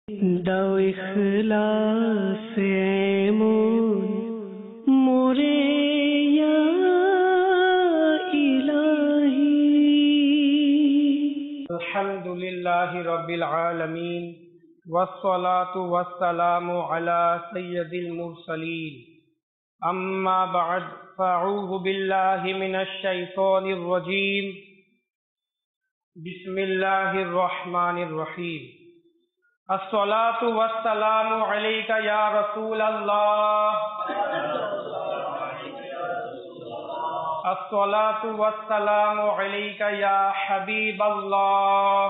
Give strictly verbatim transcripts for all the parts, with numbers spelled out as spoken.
দাও ইখলাস এমন মোরে ইয়া ইলাহি। আলহামদুলিল্লাহি রাব্বিল আলামিন ওয়াসসালাতু ওয়াসসালামু আলা সাইয়্যিদিল মুরসালিন। আম্মা বা'দ, ফাআউযু বিল্লাহি মিনাশ শাইতানির রাজীম। বিসমিল্লাহির রহমানির রহিম। الصلاة والسلام عليك يا رسول الله، الصلاة والسلام عليك يا حبيب الله،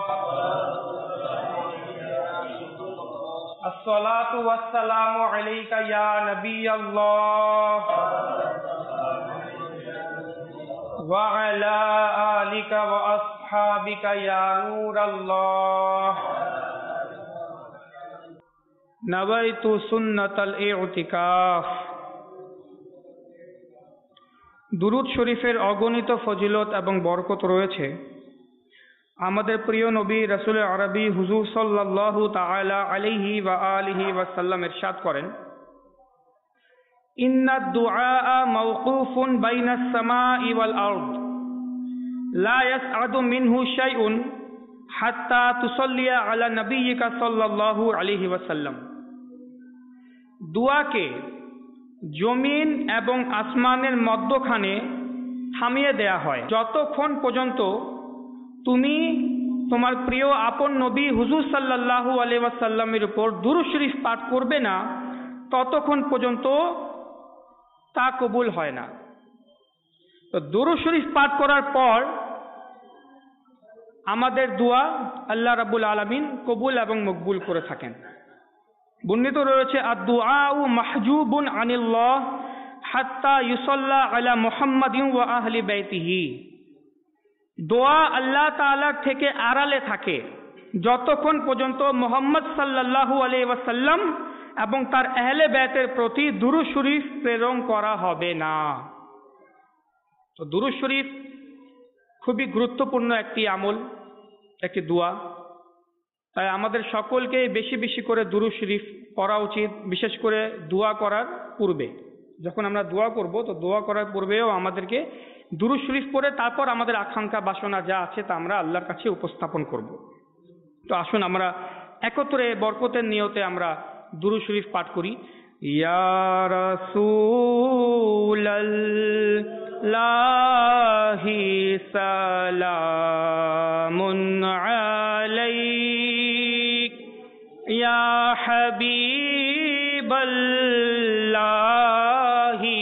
الصلاة والسلام عليك يا نبي الله، وعلى آلك وأصحابك يا نور الله। নাওয়াইতু সুন্নাতাল ইতিকাফ। দুরূদ শরীফের অগণিত ফজিলত এবং বরকত রয়েছে। আমাদের প্রিয় নবী রাসূল আরবি হুজুর সাল্লাল্লাহু তাআলা আলাইহি ওয়া আলিহি ওয়াসাল্লাম ইরশাদ করেন, ইন্নাদ দুআআ মাওকুফুন বাইনাস সামাই ওয়াল আরদ লা ইয়াসআদু মিনহু শাইউন হাত্তা তুসাল্লিয়া আলা নবিয়্যিকা সাল্লাল্লাহু আলাইহি ওয়াসাল্লাম। দুআকে জমিন এবং আসমানের মধ্যখানে থামিয়ে দেয়া হয় যতক্ষণ পর্যন্ত তুমি তোমার প্রিয় আপন নবী হুজুর সাল্লাল্লাহু আলাইহি ওয়াসাল্লামের উপর দুরূদ শরীফ পাঠ করবে না, ততক্ষণ পর্যন্ত তা কবুল হয় না। তো দুরূদ শরীফ পাঠ করার পর আমাদের দোয়া আল্লাহ রাব্বুল আলামিন কবুল এবং মকবুল করে থাকেন। বর্ণিত রয়েছে, আদ-দুআউ মাহজুবুন আনিল্লাহ হাত্তা ইউসাল্লা আলা মুহাম্মাদিন ওয়া আহলি বাইতিহি। দোয়া আল্লাহ তাআলার থেকে আড়ালে থাকে যতক্ষণ পর্যন্ত মুহাম্মদ সাল্লাল্লাহু আলাইহি ওয়াসাল্লাম এবং তার আহলে বাইতের প্রতি দুরূদ শরীফ প্রেরণ করা হবে না। তো দুরূদ শরীফ খুবই গুরুত্বপূর্ণ একটি আমল, একটি দোয়া। তাই আমাদের সকলকে বেশি বেশি করে দুরূদ শরীফ পড়া উচিত, বিশেষ করে দোয়া করার পূর্বে। যখন আমরা দোয়া করব, তো দোয়া করার পূর্বেও আমাদেরকে দুরূদ শরীফ পড়ে তারপর আমাদের আকাঙ্ক্ষা বাসনা যা আছে তা আমরা আল্লাহর কাছে উপস্থাপন করব। তো আসুন আমরা একত্রে বরকতের নিয়তে আমরা দুরূদ শরীফ পাঠ করি। ইয়া রাসূলাল্লাহি সালামুন আলাইক, ইয়া হাবিবাল্লাহি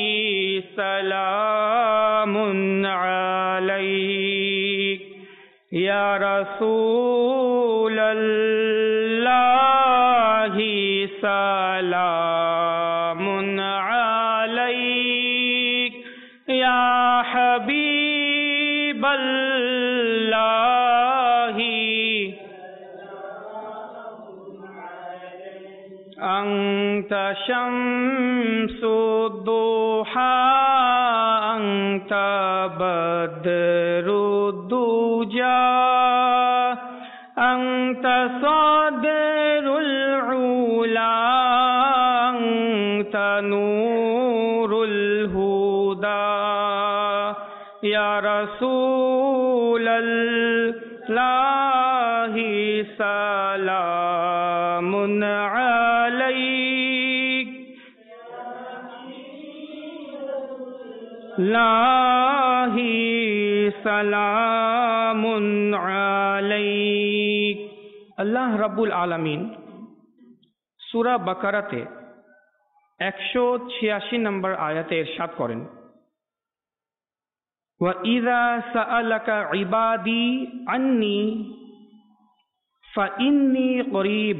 সালামুন আলাইক, ইয়া রাসূলাল্লাহি সালামুন আলাইক, ইয়া হাবিবাল্লাহি আনতা শামসুদ দুহা আনতা বদরুদ দুজা আনতা সাদরুল উলা আনতা নূরুল হুদা, ইয়া রাসূলাল্লাহি সালামুন আলাইক, লাহি সালামুন আলাইক। আল্লাহ রাব্বুল আলামিন সূরা বাকারাতে একশো ছিয়াশি নম্বর আয়াতে ইরশাদ করেন, ওয়া ইযা সাআলাকা ইবাদি আন্নী ফাইন্নী করিব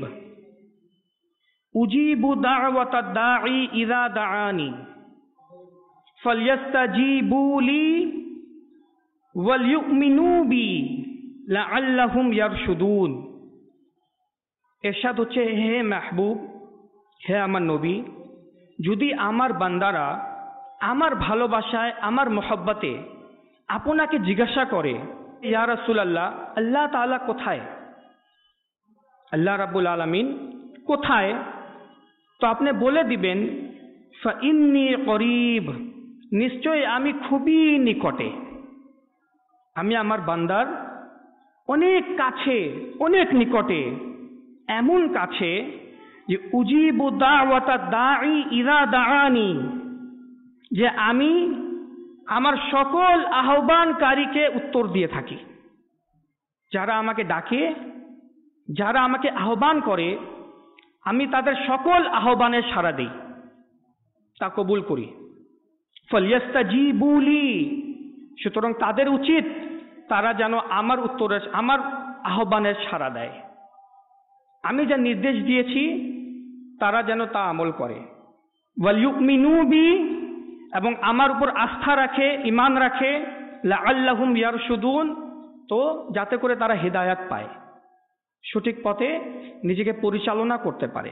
উজিবু দাওয়াতাদ দাঈ ইযা দাআনি ফালইস্তাজিবু লি ওয়ালইউমিনু বি লাআল্লাহুম ইয়ারশুদুন। ইরশাদ হচ্ছে, হে মাহবুব, হে আমার নবী, যদি আমার বান্দারা আমার ভালোবাসায়, আমার মহব্বতে আপনাকে জিজ্ঞাসা করে, ইয়া রাসূলুল্লাহ, আল্লাহ তাআলা কোথায়? আল্লাহ রাব্বুল আলামিন কোথায়? তো আপনি বলে দিবেন ফাইন্নী করিব, নিশ্চয় আমি খুবই নিকটে, আমি আমার বান্দার অনেক কাছে, অনেক নিকটে, এমন কাছে যে উজিবু দাওয়াতা দাঈ ইযা দাআনি, যে আমি আমার সকল আহ্বানকারীকে উত্তর দিয়ে থাকি। যারা আমাকে ডাকে, যারা আমাকে আহ্বান করে, আমি তাদের সকল আহ্বানের সাড়া দিই, তা কবুল করি। ফালইস্তাজিবু লি, সুতরাং তাদের উচিত তারা যেন আমার উত্তরের, আমার আহ্বানের সাড়া দেয়। আমি যা নির্দেশ দিয়েছি তারা যেন তা আমল করে। ওয়াল ইউমিনু বি, এবং আমার উপর আস্থা রাখে, ঈমান রাখে। লাআল্লাহুম ইয়ারশুদুন, তো যাতে করে তারা হিদায়াত পায়, সঠিক পথে নিজেকে পরিচালনা করতে পারে।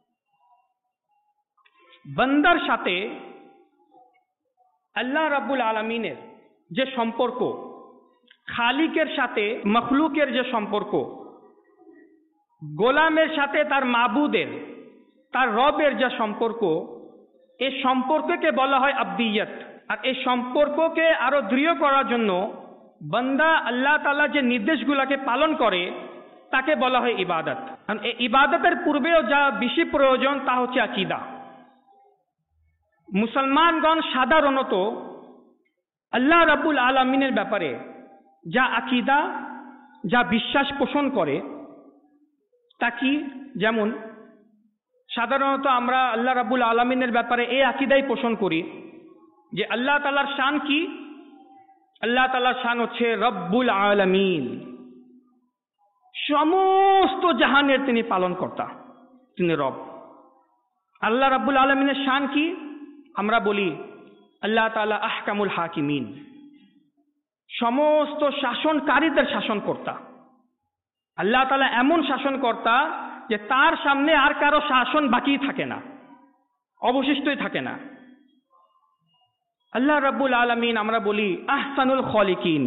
বান্দার সাথে আল্লাহ রাব্বুল আলামিনের যে সম্পর্ক, খালিকের সাথে মখলুকের যে সম্পর্ক, গোলামের সাথে তার মাবুদের, তার রবের যে সম্পর্ক, এই সম্পর্ককে বলা হয় আব্দিয়ত। আর এই সম্পর্ককে আরো দৃঢ় করার জন্য বান্দা আল্লাহ তাআলা যে নির্দেশগুলোকে পালন করে তাকে বলা হয় ইবাদত। কারণ এই ইবাদতের পূর্বেও যা বেশি প্রয়োজন তা হচ্ছে আকীদা। মুসলমানগণ সাধারণত আল্লাহ রাব্বুল আলামিনের ব্যাপারে যা আকীদা, যা বিশ্বাস পোষণ করে তা কি? যেমন সাধারণত আমরা আল্লাহ রাব্বুল আলামিনের ব্যাপারে এই আকীদাই পোষণ করি যে আল্লাহ তাআলার শান কি? আল্লাহ তাআলার শান হচ্ছে রব্বুল আলামিন, সমস্ত জাহানের তিনি পালনকর্তা, তিনি রব। আল্লাহ রাব্বুল আলামিনের শান কি? আমরা বলি আল্লাহ তাআলা আহকামুল হাকিমিন, সমস্ত শাসনকারীদের শাসনকর্তা। আল্লাহ তাআলা এমন শাসনকর্তা যে তার সামনে আর কারো শাসন বাকি থাকে না, অবশিষ্টই থাকে না। আল্লাহ রাব্বুল আলামিন আমরা বলি আহসানুল খলিকিন,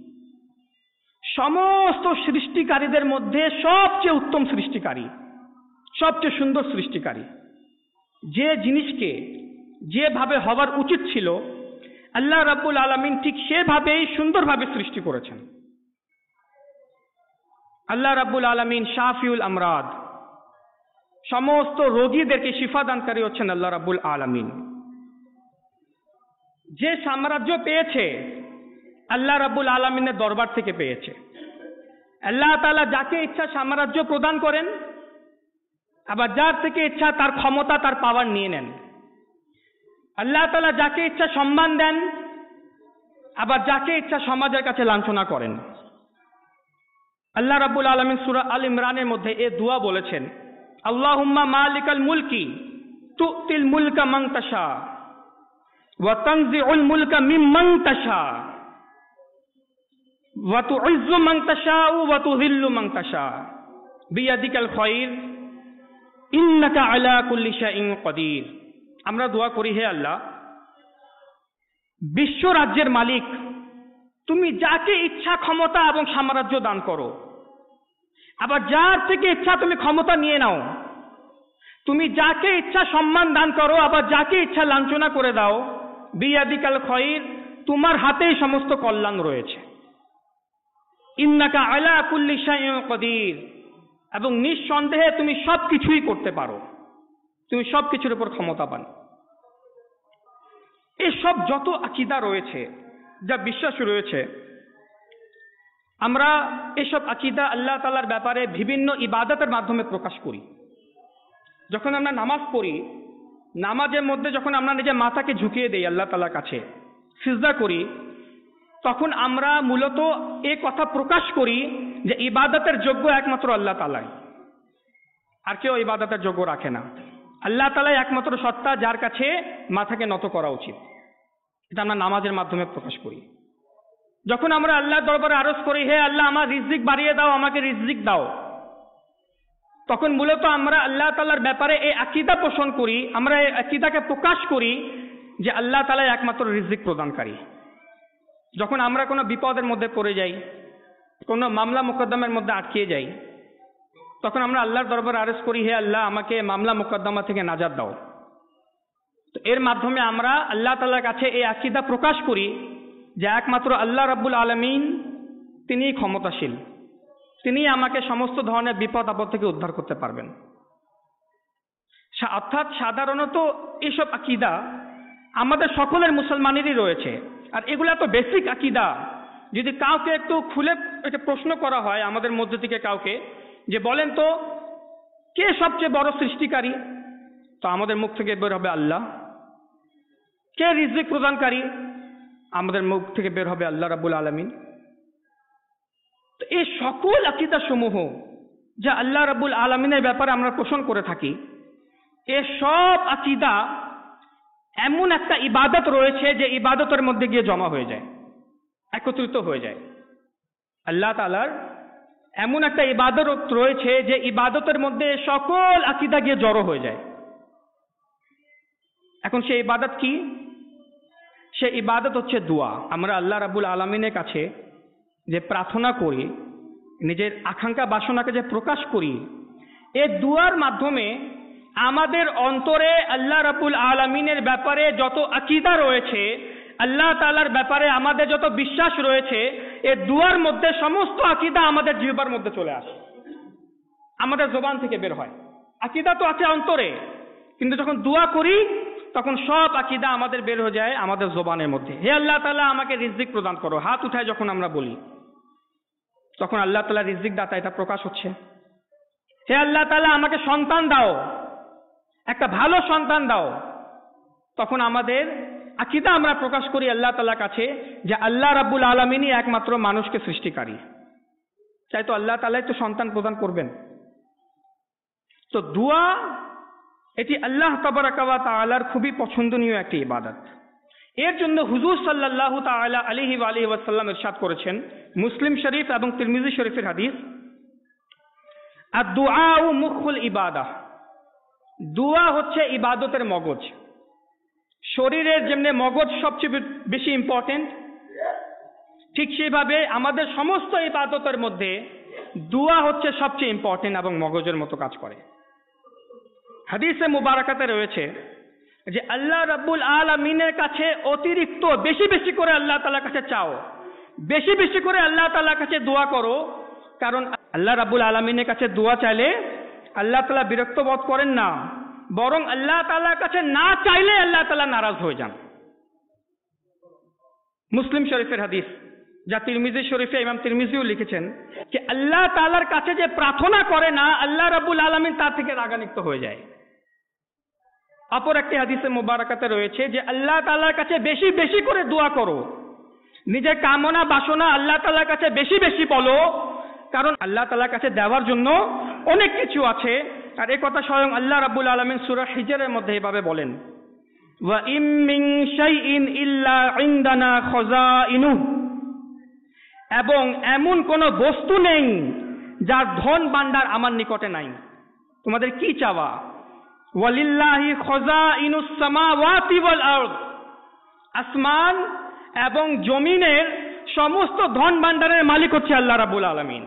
সমস্ত সৃষ্টিকারীদের মধ্যে সবচেয়ে উত্তম সৃষ্টিকারী, সবচেয়ে সুন্দর সৃষ্টিকারী। যে জিনিসকে যেভাবে হবার উচিত ছিল আল্লাহ রাব্বুল আলামিন ঠিক সেভাবেই সুন্দরভাবে সৃষ্টি করেছেন। আল্লাহ রাব্বুল আলামিন শাফিউল আমরাদ, সমস্ত রোগীদেরকে শিফা দানকারী হচ্ছেন আল্লাহ রাব্বুল আলামিন। যে সাম্রাজ্য পেয়েছে আল্লাহ রাব্বুল আলামিনের দরবার থেকে পেয়েছে। আল্লাহ তাআলা যাকে ইচ্ছা সাম্রাজ্য প্রদান করেন, আবার যার থেকে ইচ্ছা তার ক্ষমতা, তার পাওয়ার নিয়ে নেন। আল্লাহ তাআলা যাকে ইচ্ছা সম্মান দেন, আবার যাকে ইচ্ছা সমাজের কাছে লাঞ্ছনা করেন। আল্লাহ রাব্বুল আলামিন সূরা আল ইমরানের মধ্যে এই দোয়া বলেছেন, আল্লাহুম্মা মালিকাল মুলকি তুতিল মুলকা মান তাশা ওয়া তানজিউল মুলকা মিম্মান তাশা ওয়া তুইজ্জু মান তাশা ওয়া তুযিল্লু মান তাশা বিয়াদিকাল খায়র ইন্নাকা আলা কুল্লি শাইইন কাদির। আমরা দোয়া করি, হে আল্লাহ, বিশ্ব রাজ্যের মালিক তুমি যাকে ইচ্ছা ক্ষমতা এবং সাম্রাজ্য দান করো, আবার যার থেকে ইচ্ছা তুমি ক্ষমতা নিয়ে নাও। তুমি যাকে ইচ্ছা সম্মান দান করো, আবার যাকে ইচ্ছা লাঞ্ছনা করে দাও। বিয়াদিকাল খায়র, তোমার হাতেই সমস্ত কল্যাণ রয়েছে। ইন্নাকা আলা কুল্লি শাইইন কাদির, এবং নিঃসন্দেহে তুমি সব কিছুই করতে পারো, তুমি সব কিছুর উপর ক্ষমতাবান। এসব যত আকীদা রয়েছে, যা বিশ্বাস রয়েছে, আমরা এসব আকীদা আল্লাহ তাআলার ব্যাপারে বিভিন্ন ইবাদতের মাধ্যমে প্রকাশ করি। যখন আমরা নামাজ পড়ি, নামাজের মধ্যে যখন আমরা নিজের মাথাকে ঝুঁকিয়ে দেই আল্লাহ তাআলার কাছে, সিজদা করি, তখন আমরা মূলত এই কথা প্রকাশ করি যে ইবাদতের যোগ্য একমাত্র আল্লাহ তাআলাই, আর কেউ ইবাদতের যোগ্য রাখে না। আল্লাহ তাআলাই একমাত্র সত্তা যার কাছে মাথাকে নত করা উচিত। এটা আমরা নামাজের মাধ্যমে প্রকাশ করি। যখন আমরা আল্লাহর দরবারে আরজ করি, হে আল্লাহ আমার রিজিক বাড়িয়ে দাও, আমাকে রিজিক দাও, তখন মূলত আমরা আল্লাহ তাআলার ব্যাপারে এই আকীদা পোষণ করি, আমরা এই আকীদাকে প্রকাশ করি যে আল্লাহ তাআলাই একমাত্র রিজিক প্রদানকারী। যখন আমরা কোনো বিপদের মধ্যে পড়ে যাই, কোনো মামলা মোকদ্দমের মধ্যে আটকে যাই, তখন আমরা আল্লাহর দরবারে আরজ করি, হে আল্লাহ আমাকে মামলা মোকদ্দমা থেকে নাজাত দাও। তো এর মাধ্যমে আমরা আল্লাহ তাআলার কাছে এই আকীদা প্রকাশ করি যে একমাত্র আল্লাহ রাব্বুল আলামিন তিনিই ক্ষমতাশীল, তিনি আমাকে সমস্ত ধরনের বিপদ আপদ থেকে উদ্ধার করতে পারবেন। অর্থাৎ সাধারণত এইসব আকীদা আমাদের সকলের মুসলমানেরই রয়েছে, আর এগুলা তো বেসিক আকীদা। যদি কাউকে একটু খুলে একটা প্রশ্ন করা হয় আমাদের মধ্য থেকে কাউকে, যে বলেন তো কে সবচেয়ে বড় সৃষ্টিকারী, তো আমাদের মুখ থেকে বের হবে আল্লাহ। কে রিজিক প্রদানকারী, আমাদের মুখ থেকে বের হবে আল্লাহ রাব্বুল আলামিন। তো এই সকল আকীদা সমূহ যা আল্লাহ রাব্বুল আলামিনের ব্যাপারে আমরা পোষণ করে থাকি, এ সব আকীদা এমন একটা ইবাদত রয়েছে যে ইবাদতের মধ্যে গিয়ে জমা হয়ে যায়, একত্রিত হয়ে যায়। আল্লাহ তাআলার এমন একটা ইবাদত রয়েছে যে ইবাদতের মধ্যে সকল আকীদা গিয়ে জড়ো হয়ে যায়। এখন সেই ইবাদত কি? সে ইবাদত হচ্ছে দোয়া। আমরা আল্লাহ রাব্বুল আলামিনের কাছে যে প্রার্থনা করি, নিজের আকাঙ্ক্ষা বাসনাকে যে প্রকাশ করি, এই দুয়ার মাধ্যমে আমাদের অন্তরে আল্লাহ রাব্বুল আলামিনের ব্যাপারে যত আকীদা রয়েছে, আল্লাহ তাআলার ব্যাপারে আমাদের যত বিশ্বাস রয়েছে, এই দুয়ার মধ্যে সমস্ত আকীদা আমাদের জিহ্বার মধ্যে চলে আসে, আমাদের জবান থেকে বের হয়। আকীদা তো আছে অন্তরে, কিন্তু যখন দোয়া করি তখন সব আকীদা আমাদের বের হয়ে যায় আমাদের জবানের মধ্যে। হে আল্লাহ তাআলা আমাকে রিজিক প্রদান করো, হাত উঠায় যখন আমরা বলি, তখন আল্লাহ তাআলা রিজিক দাতা এটা প্রকাশ হচ্ছে। হে আল্লাহ তাআলা আমাকে সন্তান দাও, একটা ভালো সন্তান দাও, তখন আমাদের আকীদা আমরা প্রকাশ করি আল্লাহ তাআলার কাছে যে আল্লাহ রাব্বুল আলামিনই একমাত্র মানুষকে সৃষ্টিকারী, চাই তো আল্লাহ তাআলাই তো সন্তান প্রদান করবেন। তো দোয়া এটি আল্লাহ তাবারাকা ওয়া তাআলার খুবই পছন্দনীয় একটি ইবাদত। এর জন্য হুজুর সাল্লাল্লাহু তাআলা আলাইহি ওয়া আলিহি ওয়াসাল্লাম ইরশাদ করেছেন, মুসলিম শরীফ এবং তিরমিজি শরীফের হাদিস, আদ-দুআউ মুখুল ইবাদাহ, দোয়া হচ্ছে ইবাদতের মগজ। শরীরের যেমনি মগজ সবচেয়ে বেশি ইম্পর্টেন্ট, ঠিক সেইভাবে আমাদের সমস্ত ইবাদতের মধ্যে দোয়া হচ্ছে সবচেয়ে ইম্পর্টেন্ট এবং মগজের মতো কাজ করে। হাদিসে মুবারাকাতে রয়েছে যে আল্লাহ রাব্বুল আলামিনের কাছে অতিরিক্ত বেশি বেশি করে আল্লাহ তাআলার কাছে চাও, বেশি বেশি করে আল্লাহ তাআলার কাছে দোয়া করো, কারণ আল্লাহ রাব্বুল আলামিনের কাছে দোয়া চাইলে আল্লাহ তাআলা বিরক্ত বোধ করেন না, বরং আল্লাহ তাআলার কাছে না চাইলে আল্লাহ তাআলা নারাজ হয়ে যান। মুসলিম শরীফের হাদিস, যা তিরমিজি শরীফে ইমাম তিরমিজিও লিখেছেন যে আল্লাহ তাআলার কাছে যে প্রার্থনা করে না, আল্লাহ রাব্বুল আলামিন তার থেকে রাগান্বিত হয়ে যায়। অপর একটি হাদিসে মুবারাকাতে রয়েছে যে আল্লাহ তাআলার কাছে বেশি বেশি করে দোয়া করো, নিজের কামনা বাসনা আল্লাহ তাআলার কাছে বেশি বেশি বলো, কারণ আল্লাহ তাআলার কাছে দেওয়ার জন্য অনেক কিছু আছে। আর এই কথা স্বয়ং আল্লাহ রাব্বুল আলামিন সূরা হিজরের মধ্যে এভাবে বলেন, ওয়া ইম মিন শাইইন ইল্লা ইনদানা খাযাইনু, এবং এমন কোন বস্তু নেই যার ধন ভান্ডার আমার নিকটে নাই। তোমাদের কি চাওয়া? ওয়ালিল্লাহি খাযাইনুস সামাওয়াতি ওয়াল আরদ, আসমান এবং জমিনের সমস্ত ধন ভান্ডারের মালিক হচ্ছে আল্লাহ রাব্বুল আলামিন।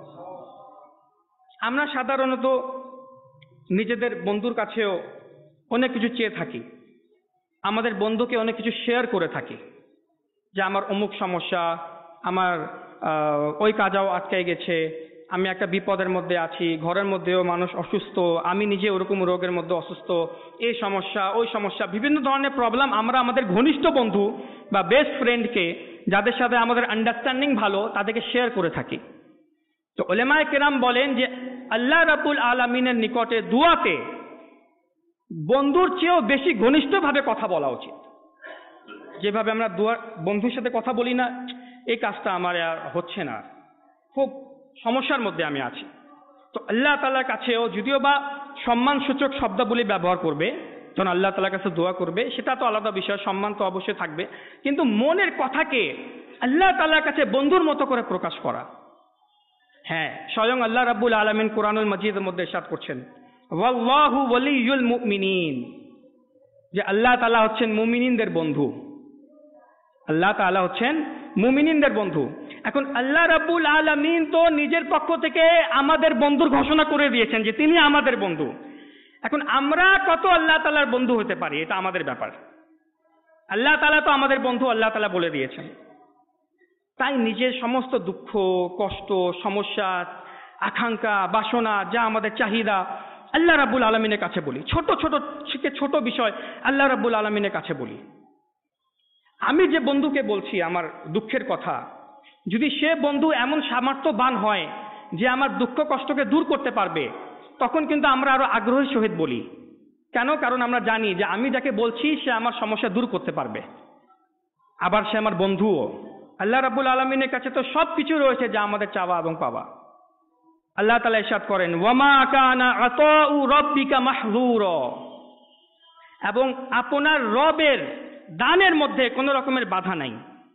আমরা সাধারণত নিজেদের বন্ধুর কাছেও অনেক কিছু চেয়ে থাকি, আমাদের বন্ধুকে অনেক কিছু শেয়ার করে থাকি, যে আমার অমুক সমস্যা, আমার ওই কাজাও আটকে গেছে, আমি একটা বিপদের মধ্যে আছি, ঘরের মধ্যেও মানুষ অসুস্থ, আমি নিজে ওরকম রোগের মধ্যে অসুস্থ, এই সমস্যা ওই সমস্যা, বিভিন্ন ধরনের প্রবলেম আমরা আমাদের ঘনিষ্ঠ বন্ধু বা বেস্ট ফ্রেন্ডকে, যাদের সাথে আমাদের আন্ডারস্ট্যান্ডিং ভালো, তাদেরকে শেয়ার করে থাকি। তো উলামায়ে কেরাম বলেন যে আল্লাহ রাব্বুল আলামিনের নিকটে দুয়াতে বন্ধুর চেয়েও বেশি ঘনিষ্ঠভাবে কথা বলা উচিত। যেভাবে আমরা দুয়া বন্ধুর সাথে কথা বলি না, এই কাজটা আমার আর হচ্ছে না, খুব সমস্যার মধ্যে আমি আছি, তো আল্লাহ তাআলার কাছেও যদিও বা সম্মানসূচক শব্দাবলী ব্যবহার করবে, যখন আল্লাহ তাআলার কাছে দোয়া করবে, সেটা তো আলাদা বিষয়, সম্মান তো অবশ্যই থাকবে, কিন্তু মনের কথাকে আল্লাহ তাআলার কাছে বন্ধুর মতো করে প্রকাশ করা। হ্যাঁ, স্বয়ং আল্লাহ রাব্বুল আলামিন কোরআনুল মাজিদের মধ্যে ইরশাদ করছেন, ওয়াল্লাহু ওয়ালিয়ুল মুমিনিন, যে আল্লাহ তাআলা হচ্ছেন মুমিনদের বন্ধু। আল্লাহ তাআলা হচ্ছেন মুমিনিনদের বন্ধু। এখন আল্লাহ রাব্বুল আলামিন তো নিজের পক্ষ থেকে আমাদের বন্ধুর ঘোষণা করে দিয়েছেন যে তিনি আমাদের বন্ধু। এখন আমরা কত আল্লাহ তাআলার বন্ধু হতে পারি এটা আমাদের ব্যাপার। আল্লাহ তাআলা তো আমাদের বন্ধু, আল্লাহ তাআলা বলে দিয়েছেন। তাই নিজের সমস্ত দুঃখ, কষ্ট, সমস্যা, আকাঙ্ক্ষা, বাসনা, যা আমাদের চাহিদা আল্লাহ রাব্বুল আলামিনের কাছে বলি। ছোট ছোট ছোট বিষয় আল্লাহ রাব্বুল আলামিনের কাছে বলি। আমি যে বন্ধুকে বলছি আমার দুঃখের কথা, যদি সে বন্ধু এমন সামর্থ্যবান হয় যে আমার দুঃখ কষ্টকে দূর করতে পারবে, তখন কিন্তু আমরা আরো আগ্রহের সহিত বলি। কেন? কারণ আমরা জানি যে আমি যাকে বলছি সে আমার সমস্যা দূর করতে পারবে, আবার সে আমার বন্ধুও। আল্লাহ রাব্বুল আলামিনের কাছে তো সব কিছু রয়েছে যা আমাদের চাওয়া এবং পাওয়া। আল্লাহ তাআলা ইরশাদ করেন, ওয়ামা কানা আতাউ রাব্বিকা মাহযুরা, এবং আপনার রবের দানের মধ্যে কোনো রকমের বাধা নাই।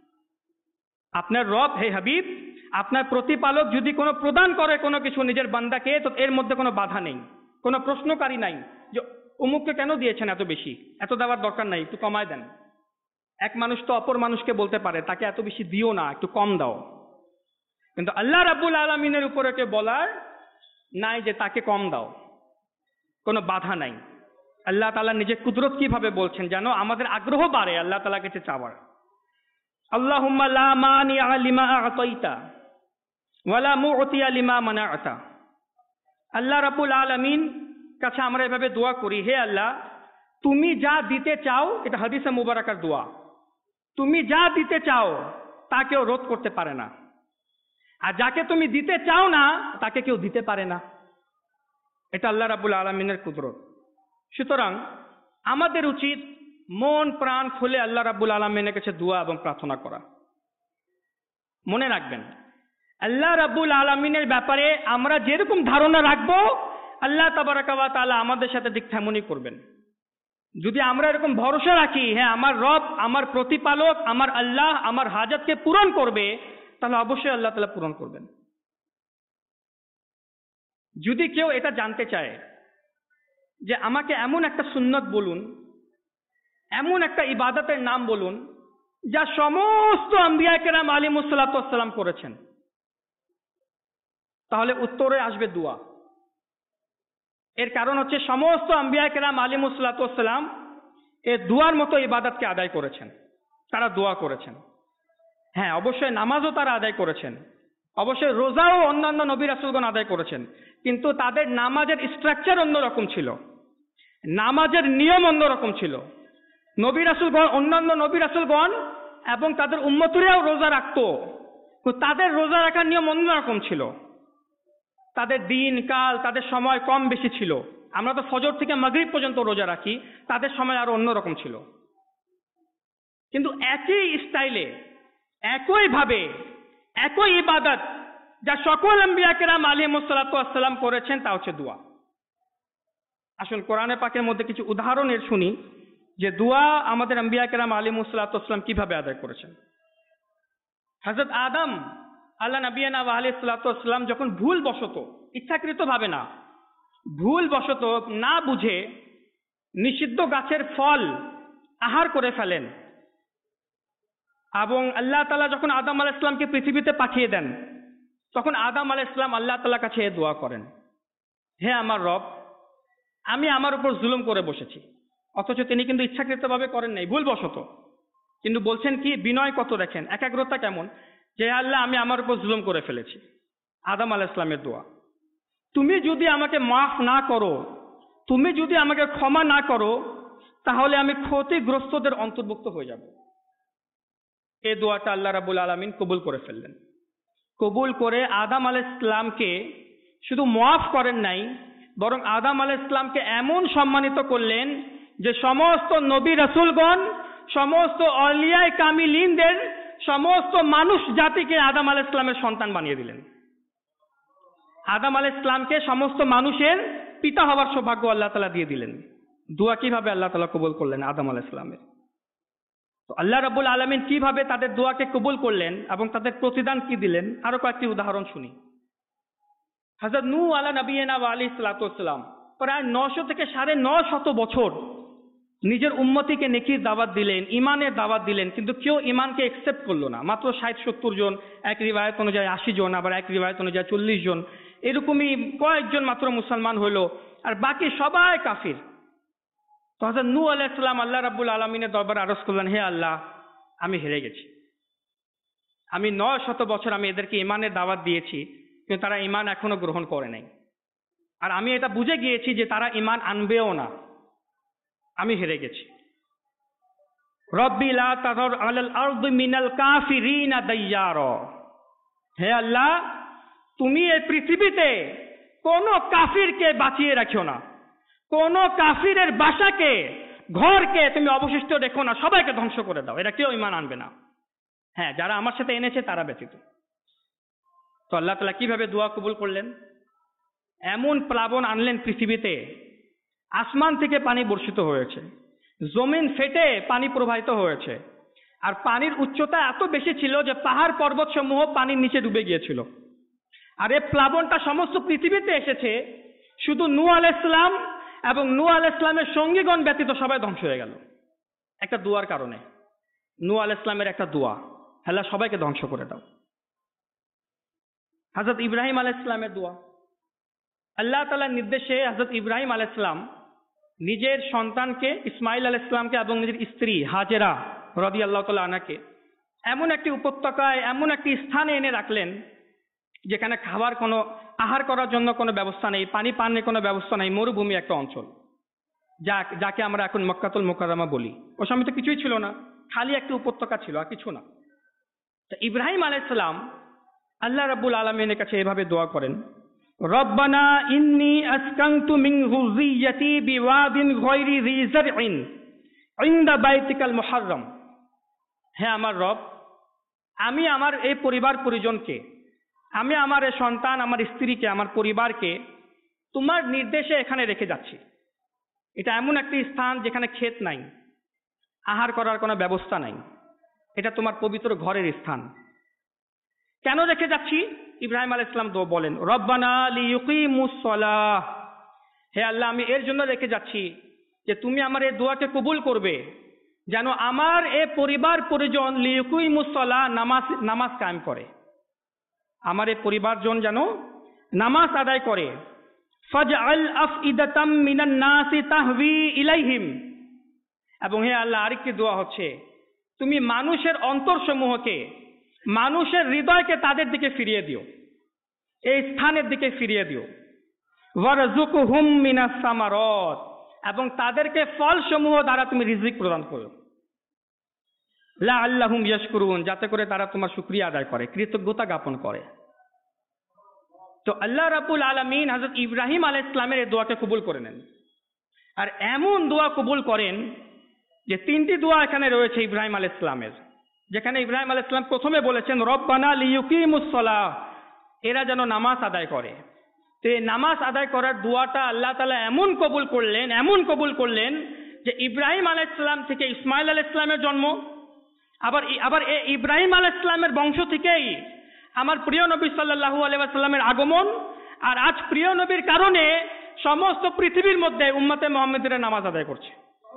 আপনার রব, হে হাবিব, আপনার প্রতিপালক যদি কোনো প্রদান করে কোনো কিছু নিজের বান্দাকে, তো এর মধ্যে কোনো বাধা নেই, কোনো প্রশ্নকারী নাই যে অমুককে কেন দিয়েছেন এত বেশি, এত দেওয়ার দরকার নাই, একটু কমায় দেন। এক মানুষ তো অপর মানুষকে বলতে পারে তাকে এত বেশি দিও না, একটু কম দাও। কিন্তু আল্লাহ রাব্বুল আলামিনের উপরে কে বলার নাই যে তাকে কম দাও, কোনো বাধা নাই। আল্লাহ তাআলা নিজের কুদরত কিভাবে বলছেন জানো? আমাদের আগ্রহ বাড়ে আল্লাহ তাআলার কাছে চাওয়ার। আল্লাহুম্মা লা মানিআ লিমা আ'তাইতা ওয়া লা মু'তিয়া লিমা মানা'তা। আল্লাহ রাব্বুল আলামিন কাছে আমরা এভাবে দোয়া করি, হে আল্লাহ, তুমি যা দিতে চাও, এটা হাদিসে মুবারাকার দোয়া, তুমি যা দিতে চাও তা কেউ রোধ করতে পারে না, আর যাকে তুমি দিতে চাও না তাকে কেউ দিতে পারে না। এটা আল্লাহ রাব্বুল আলামিনের কুদরত। সুতরাং আমাদের উচিত মন প্রাণ খুলে আল্লাহ রাব্বুল আলামিনের কাছে দোয়া এবং প্রার্থনা করা। মনে রাখবেন, আল্লাহ রাব্বুল আলামিনের ব্যাপারে আমরা যেরকম ধারণা রাখবো, আল্লাহ তাবারাকা ওয়া তাআলা আমাদের সাথে ঠিক তেমনই করবেন। যদি আমরা এরকম ভরসা রাখি, হ্যাঁ আমার রব, আমার প্রতিপালক, আমার আল্লাহ আমার হাজতকে পূরণ করবে, তাহলে অবশ্যই আল্লাহ তাআলা পূরণ করবেন। যদি কেউ এটা জানতে চায় যে আমাকে এমন একটা সুন্নত বলুন, এমন একটা ইবাদতের নাম বলুন যা সমস্ত আম্বিয়া কেরাম আলাইহিমুস সালাতু ওয়াস সালাম করেছেন, তাহলে উত্তরে আসবে দোয়া। এর কারণ হচ্ছে সমস্ত আম্বিয়া কেরাম আলাইহিমুস সালাতু ওয়াস সালাম এই দোয়ার মতো ইবাদতকে আদায় করেছেন, তারা দোয়া করেছেন। হ্যাঁ, অবশ্যই নামাজও তারা আদায় করেছেন, অবশ্যই রোজাও অন্যান্য নবী রাসূলগণ আদায় করেছেন, কিন্তু তাদের নামাজের স্ট্রাকচার অন্যরকম ছিল, নামাজের নিয়ম অন্যরকম ছিল। নবী রাসূলগণ, অন্যান্য নবী রাসূলগণ এবং তাদের উম্মতরাও রোজা রাখতো, তাদের রোজা রাখার নিয়ম অন্যরকম ছিল। তাদের দিন কাল, তাদের সময় কম বেশি ছিল। আমরা তো ফজর থেকে মাগরিব পর্যন্ত রোজা রাখি, তাদের সময় আরো অন্যরকম ছিল। কিন্তু একই স্টাইলে, একই ভাবে, একই ইবাদত যা সকল আম্বিয়া কেরাম আলাইহিমুস সালাতু ওয়াস সালাম করেছেন, তা হচ্ছে দোয়া। আসুন কোরআনে পাকের মধ্যে কিছু উদাহরণের শুনি যে দোয়া আমাদের আম্বিয়া কেরাম আলাইহিমুস সালাতু ওয়াস সালাম কিভাবে আদায় করেছেন। হযরত আদম আল্লাহ নবিয়ানা ওয়া আলাইহিস সালাতু ওয়াস সালাম যখন ভুল বশত, ইচ্ছাকৃত ভাবে না, ভুল বশত না বুঝে নিষিদ্ধ গাছের ফল আহার করে ফেলেন, এবং আল্লাহ তাআলা যখন আদম আলাইহিস সালামকে পৃথিবীতে পাঠিয়ে দেন, তখন আদম আলাইহিস সালাম আল্লাহ তাআলার কাছে দোয়া করেন, হে আমার রব, আমি আমার উপর জুলুম করে বসেছি। অথচ তিনি কিন্তু ইচ্ছাকৃতভাবে করেন নাই, ভুল বশত। কিন্তু বলছেন কি, বিনয় কত দেখেন, একাগ্রতা কেমন, যে আল্লাহ আমি আমার উপর জুলুম করে ফেলেছি। আদম আলাইহিস সালামের দোয়া, তুমি যদি আমাকে মাফ না করো, তুমি যদি আমাকে ক্ষমা না করো, তাহলে আমি ক্ষতিগ্রস্তদের অন্তর্ভুক্ত হয়ে যাব। এই দোয়াটা আল্লাহ রাব্বুল আলামিন কবুল করে ফেললেন। কবুল করে আদম আলাইহিস সালামকে শুধু মাফ করেন নাই, বরং আদম আলাইহিস সালামকে এমন সম্মানিত করলেন যে সমস্ত নবী রাসূলগণ, সমস্ত আউলিয়ায়ে কামিলিনদের, সমস্ত মানুষ জাতিকে আদম আলাইহিস সালামের সন্তান বানিয়ে দিলেন। আদম আলাইহিস সালামকে সমস্ত মানুষের পিতা হওয়ার সৌভাগ্য আল্লাহ তাআলা দিয়ে দিলেন। দোয়া কিভাবে আল্লাহ তাআলা কবুল করলেন আদম আলাইহিস সালামের। তো আল্লাহ রাব্বুল আলামিন কিভাবে তাদের দোয়াকে কবুল করলেন এবং তাদের প্রতিদান কি দিলেন, আরো কয়েকটি উদাহরণ শুনি। হযরত নূহ আলা নবিয়িনা ওয়া আলাইহিস সালাতু ওয়াস সালাম প্রায় নশো থেকে সাড়ে নয় শত বছর নিজের উম্মতিকে নেকির দাওয়াত দিলেন, ইমানের দাওয়াত দিলেন, কিন্তু কেউ ইমানকে একসেপ্ট করলো না। মাত্র ষাট সত্তর জন, এক রিবায়ত অনুযায়ী আশি জন, আবার এক রিবায়ত অনুযায়ী চল্লিশ জন, এরকমই কয়েকজন মাত্র মুসলমান হলো, আর বাকি সবাই কাফির। তো হযরত নূহ আলাইহিস সালাম আল্লাহ রাব্বুল আলামিনের দরবারে আরজ করলেন, হে আল্লাহ, আমি হেরে গেছি। আমি নয় শত বছর আমি এদেরকে ইমানের দাওয়াত দিয়েছি, কিন্তু তারা ইমান এখনো গ্রহণ করে নাই। আর আমি এটা বুঝে গিয়েছি যে তারা ইমান আনবেও না। আমি হেরে গেছি। রব্বি লা তাযর আলাল আরদি মিনাল কাফিরিনা দাইয়ারা। হে আল্লাহ, তুমি এই পৃথিবীতে কোন কাফিরকে বাঁচিয়ে রাখিও না, কোন কাফিরের বাসাকে, ঘরকে তুমি অবশিষ্ট রেখো না, সবাইকে ধ্বংস করে দাও, এরা কেউ ইমান আনবে না। হ্যাঁ, যারা আমার সাথে এনেছে তারা ব্যতীত। তো আল্লাহ তাআলা কিভাবে দোয়া কবুল করলেন? এমন প্লাবন আনলেন পৃথিবীতে, আসমান থেকে পানি বর্ষিত হয়েছে, জমিন ফেটে পানি প্রবাহিত হয়েছে, আর পানির উচ্চতা এত বেশি ছিল যে পাহাড় পর্বত সমূহ পানির নিচে ডুবে গিয়েছিল। আর এই প্লাবনটা সমস্ত পৃথিবীতে এসেছে, শুধু নূহ আলাইহিস সালাম এবং নূহ আলাইহিস সালামের সঙ্গীগণ ব্যতীত সবাই ধ্বংস হয়ে গেল একটা দোয়ার কারণে। নূহ আলাইহিস সালামের একটা দোয়া, আল্লাহ সবাইকে ধ্বংস করে দাও। হযরত ইব্রাহিম আলাইহিস সালামের দোয়া, আল্লাহ তাআলার নির্দেশে হযরত ইব্রাহিম আলাইহিস সালাম নিজের সন্তানকে ইসমাইল আলাইহিস সালামকে এবং নিজের স্ত্রী হাজেরা রাদিয়াল্লাহু তাআলা আনহাকে এমন একটি উপত্যকায়, এমন একটি স্থানে এনে রাখলেন যেখানে খাবার কোনো, আহার করার জন্য কোনো ব্যবস্থা নেই, পানি পানের কোনো ব্যবস্থা নেই, মরুভূমি একটা অঞ্চল, যা যাকে আমরা এখন মক্কাতুল মুকাররমা বলি। ওই সময় তো কিছুই ছিল না, খালি একটি উপত্যকা ছিল, আর কিছু না। তো ইব্রাহিম আলাইহিস সালাম আল্লাহ রাব্বুল আলামিনের কাছে এভাবে দোয়া করেন, রব্বানা ইন্নী আসকানতু মিন যুররিয়্যাতি বিওয়াদিন গায়রি যী যারইন ইনদা বাইতিকাল মুহাররম। হে আমার রব, আমি আমার এই পরিবার পরিজনকে, আমি আমার এই সন্তান, আমার স্ত্রীকে, আমার পরিবারকে তোমার নির্দেশে এখানে রেখে যাচ্ছি। এটা এমন একটি স্থান যেখানে ক্ষেত নাই, আহার করার কোনো ব্যবস্থা নাই, এটা তোমার পবিত্র ঘরের স্থান। কেন রেখে যাচ্ছি? ইব্রাহিম আলাইহিস সালাম দো বলেন, রব্বানা লিইয়ুকিমুস সালাহ। হে আল্লাহ, আমি এর জন্য রেখে যাচ্ছি যে তুমি আমার এই দোয়াকে কবুল করবে, যেন আমার এই পরিবার পরিজন লিইয়ুকিমুস সালাহ, নামাজ নামাজ কায়েম করে, আমার এই পরিবারজন যেন নামাজ আদায় করে। ফাজআল আফইদাতাম মিনান নাসি তাহভি ইলাইহিম। এবং হে আল্লাহ, আরেকটি দোয়া হচ্ছে, তুমি মানুষের অন্তরসমূহকে, মানুষের হৃদয়কে তাদের দিকে ফিরিয়ে দিও, এই স্থানের দিকে ফিরিয়ে দিও। ওয়ারযুকহুম মিনাস সামারাত। এবং তাদেরকে ফলসমূহ দ্বারা তুমি রিজিক প্রদান করো, লাআল্লাহুম ইয়াশকুরুন, যাতে করে তারা তোমার শুকরিয়া আদায় করে, কৃতজ্ঞতা জ্ঞাপন করে। তো আল্লাহ রাব্বুল আলামিন হযরত ইব্রাহিম আলাইহিস সালামের এই দোয়াকে কবুল করে নেন। আর এমন দোয়া কবুল করেন যে তিনটি দোয়া এখানে রয়েছে ইব্রাহিম আলাইহিস সালামের, যেখানে ইব্রাহিম আলাইহিস সালাম প্রথমে বলেছেন রব্বানা লিইয়ুকিমুস সালাহ, এরা যেন নামাজ আদায় করে। তো এই নামাজ আদায় করার দোয়াটা আল্লাহ তাআলা এমন কবুল করলেন, এমন কবুল করলেন যে ইব্রাহিম আলাইহিস সালাম থেকে ইসমাইল আলাইহিস সালামের জন্ম, আবার আবার এই ইব্রাহিম আলাইহিস সালামের বংশ থেকেই আমার প্রিয় নবী সাল্লাল্লাহু আলাইহি ওয়াসাল্লামের আগমন। আর আজ প্রিয় নবীর কারণে সমস্ত পৃথিবীর মধ্যে উম্মতে মুহাম্মাদিরা নামাজ আদায় করছে।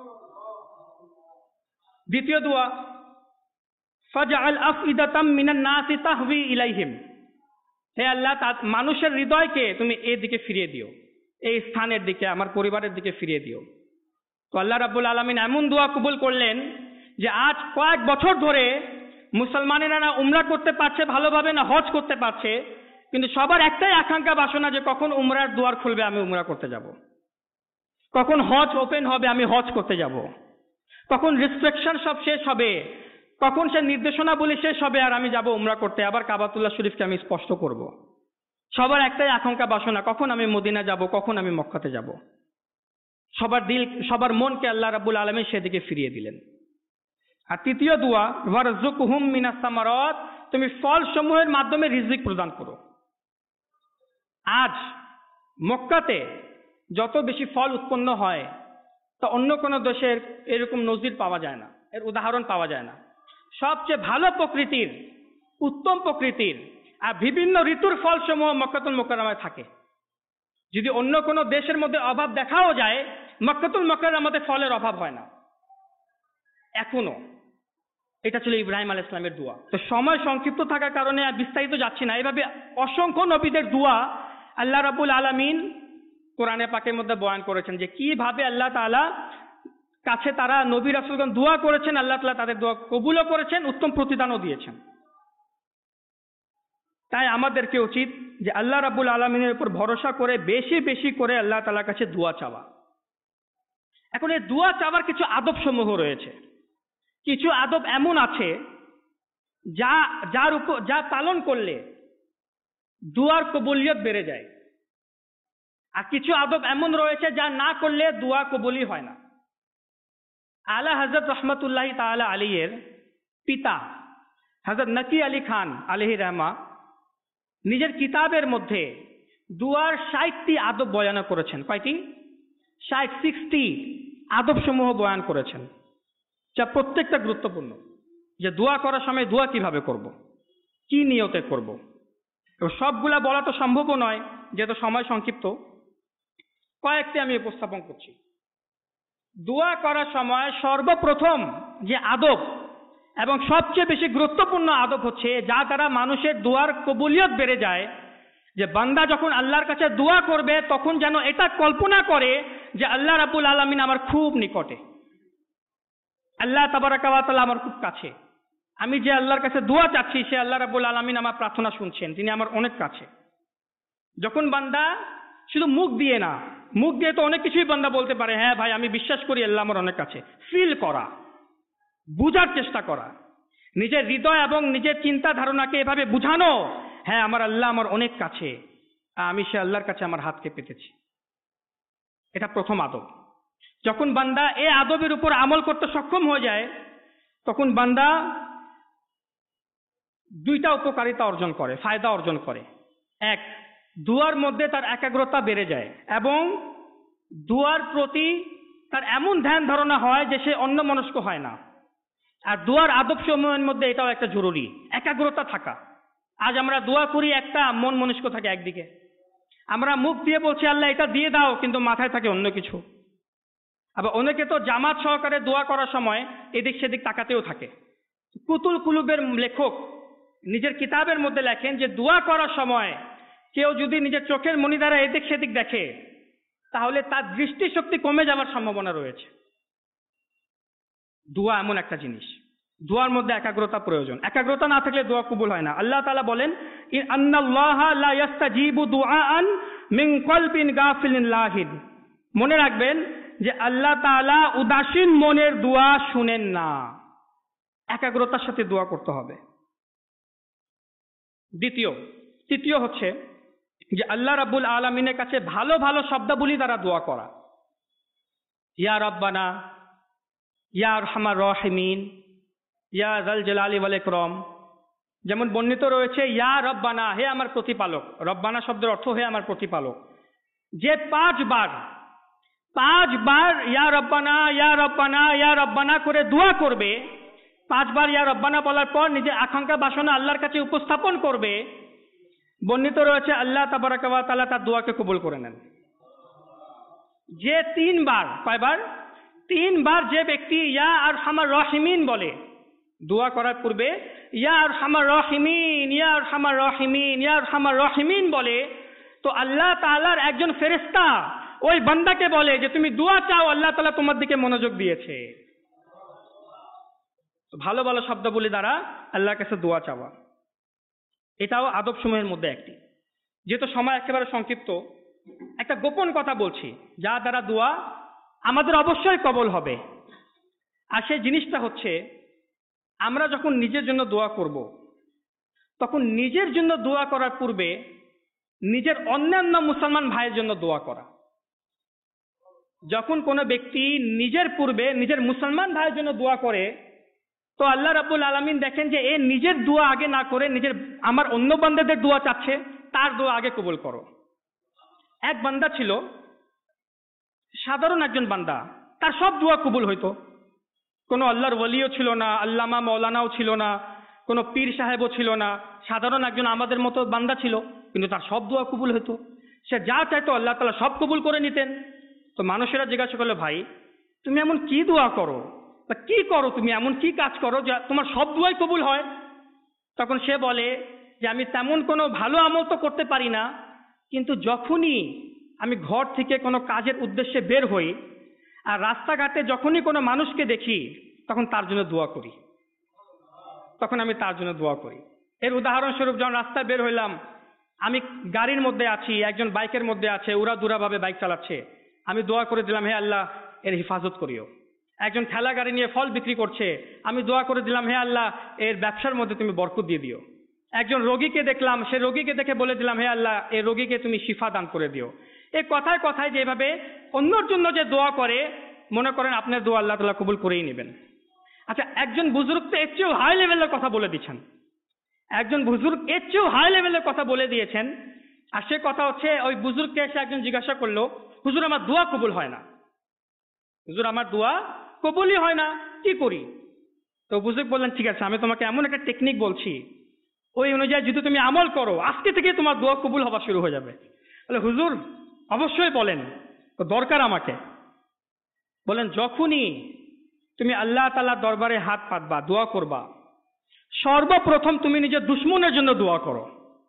দ্বিতীয় দোয়া, ফাজআল আফইদাতাম মিনান নাসি তাহভি ইলাইহিম। হে আল্লাহ, মানুষের হৃদয়কে তুমি এই দিকে ফিরিয়ে দিও, এই স্থানের দিকে, আমার পরিবারের দিকে ফিরিয়ে দিও। তো আল্লাহ রাব্বুল আলামিন এমন দোয়া কবুল করলেন যে আজ কয়েক বছর ধরে মুসলমানেরা না উমরা করতে পারছে ভালোভাবে, না হজ করতে পারছে, কিন্তু সবার একটাই আকাঙ্ক্ষা বাসনা যে কখন উমরার দুয়ার খুলবে, আমি উমরা করতে যাব, কখন হজ ওপেন হবে, আমি হজ করতে যাব, কখন রেস্ট্রিকশন সব শেষ হবে, কখন সে নির্দেশনাবলী শেষ হবে আর আমি যাব উমরা করতে, আবার কাবাতুল্লাহ শরীফকে আমি স্পষ্ট করব। সবার একটাই আকাঙ্ক্ষা বাসনা, কখন আমি মদিনা যাব, কখন আমি মক্কাতে যাব। সবার দিল, সবার মনকে আল্লাহ রাব্বুল আলামিন সেদিকে ফিরিয়ে দিলেন। আর তৃতীয় দোয়া, ওয়ারযুকহুম মিনাস সামারাত, তুমি ফল সমূহের মাধ্যমে রিজিক প্রদান করো। আজ মক্কাতে যত বেশি ফল উৎপন্ন হয় তা অন্য কোনো দেশের এরকম নজির পাওয়া যায় না, এর উদাহরণ পাওয়া যায় না। সবচেয়ে ভালো প্রকৃতির, উত্তম প্রকৃতির আর বিভিন্ন ঋতুর ফলসমূহ মক্কাতুল মুকাররমায় থাকে। যদি অন্য কোনো দেশের মধ্যে অভাব দেখাও যায়, মক্কাতুল মুকাররমাতে ফলের অভাব হয় না এখনো। এটা ছিল ইব্রাহিম আলাইহিস সালামের দোয়া। তো সময় সংক্ষিপ্ত থাকার কারণে বিস্তারিত যাচ্ছি না। এইভাবে অসংখ্য নবীদের দোয়া আল্লাহ রাব্বুল আলামিন কোরআনে পাকের মধ্যে বয়ান করেছেন যে কিভাবে আল্লাহ তাআলা কাছে তারা নবী রাসূলগণ দোয়া করেছেন, আল্লাহ তাআলা তাদের দোয়া কবুলও করেছেন, উত্তম প্রতিদানও দিয়েছেন। তাই আমাদেরকে উচিত যে আল্লাহ রাব্বুল আলামিনের উপর ভরসা করে বেশি বেশি করে আল্লাহ তাআলার কাছে দোয়া চাওয়া। এখন এই দোয়া চাওয়ার কিছু আদব সমূহ রয়েছে। কিছু আদব এমন আছে যা যার উপর যা পালন করলে দোয়ার কবুলিয়ত বেড়ে যায়, আর কিছু আদব এমন রয়েছে যা না করলে দোয়া কবুলই হয় না। আলা হযরত রহমাতুল্লাহি তাআলা আলাইহির পিতা হযরত নকি আলী খান আলাইহি রহমা নিজের কিতাবের মধ্যে দুয়ার ষাটটি আদব বয়ান করেছেন। কয়টি? ষাট, সিক্সটি আদব সমূহ বয়ান করেছেন, যা প্রত্যেকটা গুরুত্বপূর্ণ। যে দোয়া করার সময় দোয়া কিভাবে করব, কি নিয়তে করব। সবগুলা বলা তো সম্ভবও নয় যেহেতু সময় সংক্ষিপ্ত, কয়েকটি আমি উপস্থাপন করছি। দোয়া করার সময় সর্বপ্রথম যে আদব এবং সবচেয়ে বেশি গুরুত্বপূর্ণ আদব হচ্ছে যা দ্বারা মানুষের দোয়ার কবুলিয়ত বেড়ে যায়, যে বান্দা যখন আল্লাহর কাছে দোয়া করবে তখন যেন এটা কল্পনা করে যে আল্লাহ রাব্বুল আলামিন আমার খুব নিকটে, আল্লাহ তাবারাকা ওয়া তাআলা আমার খুব কাছে, আমি যে আল্লাহর কাছে দোয়া চাচ্ছি সে আল্লাহ রাব্বুল আলামিন আমার প্রার্থনা শুনছেন, তিনি আমার অনেক কাছে। যখন বান্দা শুধু মুখ দিয়ে না, মুখ দিয়ে তো অনেক কিছুই বান্দা বলতে পারে, হ্যাঁ ভাই আমি বিশ্বাস করি আল্লাহ আমার অনেক কাছে, ফিল করা, বুঝার চেষ্টা করা, নিজের হৃদয় এবং নিজের চিন্তা ধারণাকে এভাবে বুঝানো, হ্যাঁ আমার আল্লাহ আমার অনেক কাছে, আমি সে আল্লাহর কাছে আমার হাতকে পেতেছি। এটা প্রথম আদব। যখন বান্দা এই আদবের উপর আমল করতে সক্ষম হয়ে যায় তখন বান্দা দুইটা উপকারিতা অর্জন করে, ফায়দা অর্জন করে। এক, দুয়ার মধ্যে তার একাগ্রতা বেড়ে যায় এবং দুয়ার প্রতি তার এমন ধ্যান ধারণা হয় যে সে অন্যমনস্ক হয় না। আর দুয়ার আদব সমূহের মধ্যে এটাও একটা জরুরি, একাগ্রতা থাকা। আজ আমরা দোয়া করি একটা, মন মনস্ক থাকে একদিকে, আমরা মুখ দিয়ে বলছি আল্লাহ এটা দিয়ে দাও, কিন্তু মাথায় থাকে অন্য কিছু। আবার অনেকে তো জামাত সহকারে দোয়া করার সময় এদিক সেদিক তাকাতেও থাকে। কুতুল কুলুবের লেখক নিজের কিতাবের মধ্যে লেখেন যে দোয়া করার সময় কেউ যদি নিজের চোখের মনি দ্বারা এদিক সেদিক দেখে তাহলে তার দৃষ্টিশক্তি কমে যাওয়ার সম্ভাবনা রয়েছে। দোয়া এমন একটা জিনিস, দোয়ার মধ্যে একাগ্রতা প্রয়োজন। একাগ্রতা না থাকলে দোয়া কবুল হয় না। আল্লাহ তাআলা বলেন, ইন্নাল্লাহা লা ইস্তাজিবু দুআআন মিন কলবিন গাফিলিন লাহিন। মনে রাখবেন যে আল্লাহ তাআলা উদাসীন মনের দোয়া শুনেন না। একাগ্রতার সাথে দোয়া করতে হবে। দ্বিতীয় তৃতীয় হচ্ছে যে আল্লাহ রাব্বুল আলামিনের কাছে ভালো ভালো শব্দাবলী দ্বারা দোয়া করা। ইয়া রব্বানা, ইয়া আরহামার রাহিমিন, ইয়া যাল জালালি ওয়াল ইকরাম। যেমন বর্ণিত রয়েছে ইয়া রব্বানা, হে আমার প্রতিপালক। রব্বানা শব্দের অর্থ হে আমার প্রতিপালক। যে পাঁচবার পাঁচবার ইয়া রব্বানা ইয়া রব্বানা ইয়া রব্বানা করে দোয়া করবে, পাঁচবার ইয়া রব্বানা বলার পর নিজের আকাঙ্ক্ষা বাসনা আল্লাহর কাছে উপস্থাপন করবে, বর্ণিত রয়েছে আল্লাহ তাবারাকা ওয়া তাআলা তার দোয়াকে কবুল করে নেন। যে তিনবার, কয়বার? তিনবার যে ব্যক্তি ইয়া আরহামার রাহিমিন বলে দোয়া করার পূর্বে, ইয়া আরহামার রাহিমিন ইয়া আরহামার রাহিমিন ইয়া আরহামার রাহিমিন বলে, তো আল্লাহ তাআলার একজন ফেরেশতা ওই বান্দাকে বলে যে তুমি দোয়া চাও, আল্লাহ তাআলা তোমার দিকে মনোযোগ দিয়েছে। ভালো ভালো শব্দাবলী দ্বারা আল্লাহর কাছে দোয়া চাওয়া, এটাও আদব সমূহের মধ্যে একটি। যেহেতু সময় একেবারে সংক্ষিপ্ত, একটা গোপন কথা বলছি যা দ্বারা দোয়া আমাদের অবশ্যই কবুল হবে। আর সেই জিনিসটা হচ্ছে, আমরা যখন নিজের জন্য দোয়া করব তখন নিজের জন্য দোয়া করার পূর্বে নিজের অন্যান্য মুসলমান ভাইয়ের জন্য দোয়া করা। যখন কোনো ব্যক্তি নিজের পূর্বে নিজের মুসলমান ভাইয়ের জন্য দোয়া করে তো আল্লাহ রাব্বুল আলামিন দেখেন যে এ নিজের দোয়া আগে না করে নিজের আমার অন্য বান্দাদের দোয়া চাচ্ছে, তার দোয়া আগে কবুল করো। এক বান্দা ছিল, সাধারণ একজন বান্দা, তার সব দোয়া কবুল হইতো। কোনো আল্লাহর ওয়ালিও ছিল না, আল্লামা মৌলানাও ছিল না, কোনো পীর সাহেবও ছিল না, সাধারণ একজন আমাদের মতো বান্দা ছিল, কিন্তু তার সব দোয়া কবুল হইতো। সে যা চাইতো আল্লাহ তাআলা সব কবুল করে নিতেন। তো মানুষেরা জিজ্ঞাসা করলো, ভাই তুমি এমন কি দোয়া করো বা কি করো, তুমি এমন কি কাজ করো যা তোমার সব দোয়াই কবুল হয়? তখন সে বলে যে আমি তেমন কোনো ভালো আমল তো করতে পারি না, কিন্তু যখনই আমি ঘর থেকে কোনো কাজের উদ্দেশ্যে বের হই আর রাস্তাঘাটে যখনই কোনো মানুষকে দেখি তখন তার জন্য দোয়া করি, তখন আমি তার জন্য দোয়া করি। এর উদাহরণস্বরূপ যখন রাস্তায় বের হইলাম, আমি গাড়ির মধ্যে আছি, একজন বাইকের মধ্যে আছে, উড়া দুরাভাবে বাইক চালাচ্ছে, আমি দোয়া করে দিলাম হে আল্লাহ এর হেফাজত করিও। একজন ঠেলা গাড়ি নিয়ে ফল বিক্রি করছে, আমি দোয়া করে দিলাম হে আল্লাহ এর ব্যবসার মধ্যে তুমি বরকত দিয়ে দিও। একজন রোগীকে দেখলাম, সে রোগীকে দেখে বলে দিলাম হে আল্লাহ এই রোগীকে তুমি শিফা দান করে দিও। এই কথায় কথায় যেভাবে অন্যর জন্য যে দোয়া করে, মনে করেন আপনার দোয়া আল্লাহ তাআলা কবুল করেই নেবেন। আচ্ছা, একজন বুজুর্গ তো এর চেয়েও হাই লেভেলের কথা বলে দিচ্ছেন, একজন বুজুর্গ এর চেয়েও হাই লেভেলের কথা বলে দিয়েছেন। আর সে কথা হচ্ছে, ওই বুজুর্গকে এসে একজন জিজ্ঞাসা করলো, হুজুর আমার দোয়া কবুল হয় না, হুজুর আমার দোয়া কবুলই হয় না, কি করি? তো বুজুর্গ বললেন ঠিক আছে, আমি তোমাকে এমন একটা টেকনিক বলছি, ওই অনুযায়ী যদি তুমি আমল করো আজকে থেকে তোমার দোয়া কবুল হওয়া শুরু হয়ে যাবে। বলে হুজুর অবশ্যই বলেন, তো দরকার আমাকে। বলেন যখনই তুমি আল্লাহ তাআলার দরবারে হাত পাতবা, দোয়া করবা, সর্বপ্রথম তুমি নিজের দুশ্মনের জন্য দোয়া করো।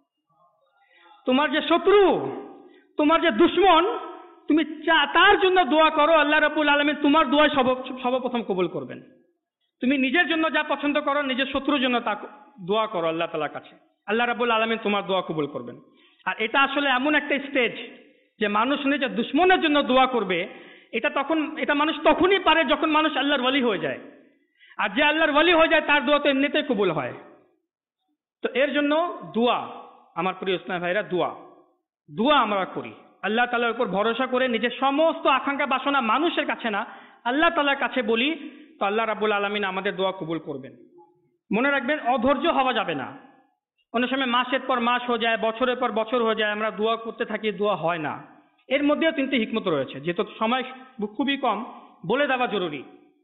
তোমার যে শত্রু, তোমার যে দুশ্মন, তুমি তার জন্য দোয়া করো, আল্লাহ রাব্বুল আলামিন তোমার দোয়া সর্বপ্রথম কবুল করবেন। তুমি নিজের জন্য যা পছন্দ করো, নিজের শত্রুর জন্য তা দোয়া করো আল্লাহ তাআলার কাছে, আল্লাহ রাব্বুল আলামিন তোমার দোয়া কবুল করবেন। আর এটা আসলে এমন একটা স্টেজ যে মানুষ নিজের দুশ্মনের জন্য দোয়া করবে, এটা তখন এটা মানুষ তখনই পারে যখন মানুষ আল্লাহর ওয়ালি হয়ে যায়। আর যে আল্লাহর ওয়ালি হয়ে যায় তার দোয়া তো এমনিতেই কবুল হয়। তো এর জন্য দোয়া, আমার প্রিয় ইসলামী ভাইরা, দোয়া দোয়া আমরা করি আল্লাহ তাআলার উপর ভরসা করে, নিজের সমস্ত আকাঙ্ক্ষা বাসনা মানুষের কাছে না আল্লাহ তাআলার কাছে বলি, তো আল্লাহ রাব্বুল আলামিন আমাদের দোয়া কবুল করবেন। মনে রাখবেন অধৈর্য হওয়া যাবে না। অনেক সময় মাসের পর মাস হয়ে যায়, বছরের পর বছর হয়ে যায়, আমরা দোয়া করতে থাকি, দোয়া হয় না। এর মধ্যেও তিনটি হিকমত রয়েছে, যেহেতু সময় খুবই কম, বলে দেওয়া জরুরি।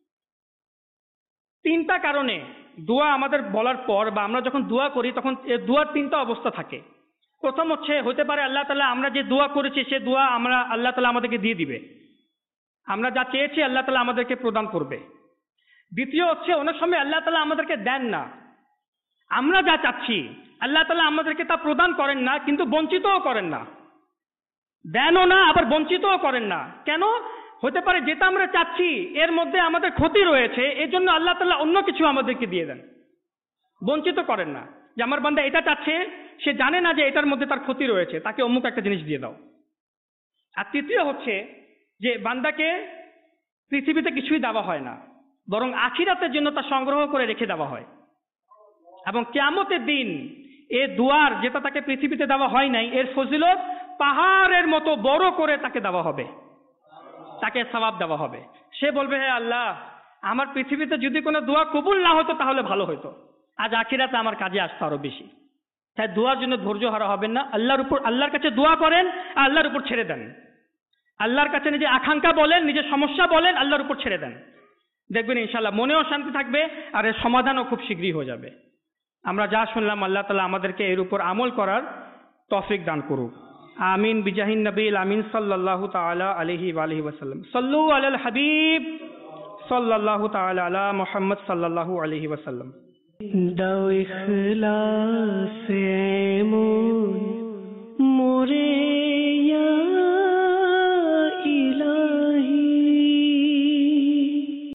তিনটা কারণে দোয়া আমাদের বলার পর বা আমরা যখন দোয়া করি তখন দোয়ার তিনটা অবস্থা থাকে। প্রথম হচ্ছে, হতে পারে আল্লাহ তাআলা আমরা যে দোয়া করেছি সে দোয়া আমরা আল্লাহ তাআলা আমাদেরকে দিয়ে দিবে, আমরা যা চেয়েছি আল্লাহ তাআলা আমাদেরকে প্রদান করবে। দ্বিতীয় হচ্ছে, অনেক সময় আল্লাহ তাআলা আমাদেরকে দেন না, আমরা যা চাচ্ছি আল্লাহ তাআলা আমাদেরকে তা প্রদান করেন না, কিন্তু বঞ্চিতও করেন না, দেনও না আবার বঞ্চিতও করেন না। কেন? হতে পারে যেটা আমরা চাচ্ছি এর মধ্যে আমাদের ক্ষতি রয়েছে, এর জন্য আল্লাহ তাআলা অন্য কিছু আমাদেরকে দিয়ে দেন, বঞ্চিত করেন না। যে আমার বান্দা এটা চাচ্ছে, সে জানে না যে এটার মধ্যে তার ক্ষতি রয়েছে, তাকে অমুক একটা জিনিস দিয়ে দাও। আর তৃতীয় হচ্ছে যে বান্দাকে পৃথিবীতে কিছুই দেওয়া হয় না, বরং আখিরাতের জন্য তা সংগ্রহ করে রেখে দেওয়া হয়। এবং কিয়ামতের দিন এ দুয়ার যেটা তাকে পৃথিবীতে দেওয়া হয় নাই, এর ফজিলত পাহাড়ের মতো বড় করে তাকে দেওয়া হবে, তাকে সওয়াব দেওয়া হবে। সে বলবে হে আল্লাহ, আমার পৃথিবীতে যদি কোনো দোয়া কবুল না হতো তাহলে ভালো হতো, আজ আখিরাতে আমার কাজে আসতো আরো বেশি। তাই দোয়ার জন্য ধৈর্য হারা হবেন না, আল্লাহর উপর আল্লাহর কাছে দোয়া করেন, আল্লাহর উপর ছেড়ে দেন। আল্লাহর কাছে নিজের আকাঙ্ক্ষা বলেন, নিজের সমস্যা বলেন, আল্লাহর উপর ছেড়ে দেন, দেখবেন ইনশাআল্লাহ মনেও শান্তি থাকবে আর এর সমাধানও খুব শীঘ্রই হয়ে যাবে। আমরা যা শুনলাম আল্লাহ তাআলা আমাদেরকে এর উপর আমল করার তৌফিক দান করুক। আমিন বিজাহিন নবীল আমিন সাল্লাল্লাহু তাআলা আলাইহি ওয়া আলিহি ওয়াসাল্লাম। সাল্লু আলাল হাবিব সাল্লাল্লাহু তাআলা আলা মুহাম্মদ সাল্লাল্লাহু আলাইহি ওয়াসাল্লাম। দাও ইখলাস এমন মোরে